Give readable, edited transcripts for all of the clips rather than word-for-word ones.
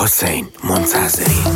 حسین منتظری.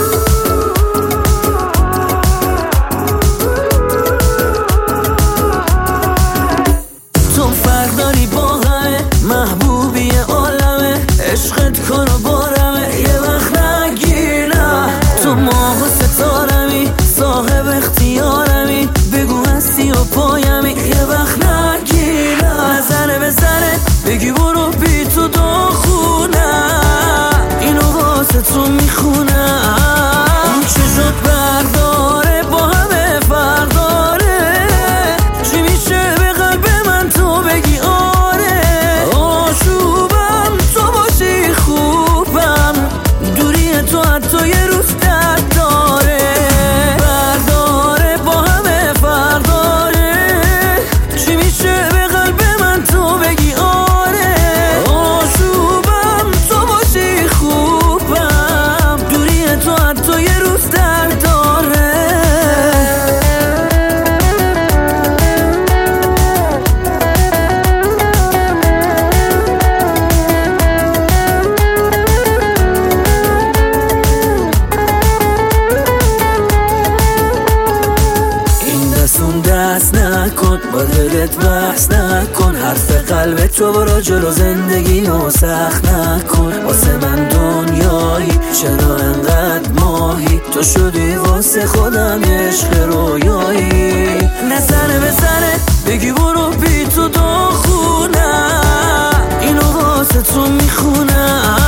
تو فرق داری با همه، محبوبی عالمه، عشقت کن و بارمه، یه وقت نگیرم. تو ماه و ستارمی، صاحب اختیارمی، بگو هستی و پایمی، یه وقت نگیرم. نظره به زره بگی برو بی تو داخونم، اینو واسه تو میخونم. اون چه شد برداره با همه فرق داره، چی میشه به قلب من تو بگی آره. آشوبم تو باشی خوبم، دوری تو حتی یه روز درد داره. برداره با همه فرق داره، چی میشه به قلب من تو بگی آره. آشوبم تو باشی خوبم، دوری تو حتی یه روز درد داره. اون دست نکن، با دلت بحث نکن، حرف قلبت تو برو جلو، زندگی رو سخت نکن. واسه من دنیایی، چرا انقدر ماهی، تو شدی واسه خودم عشق رویایی. نظره به زره بگی برو بی تو داخونم، اینو واسه تو میخونم.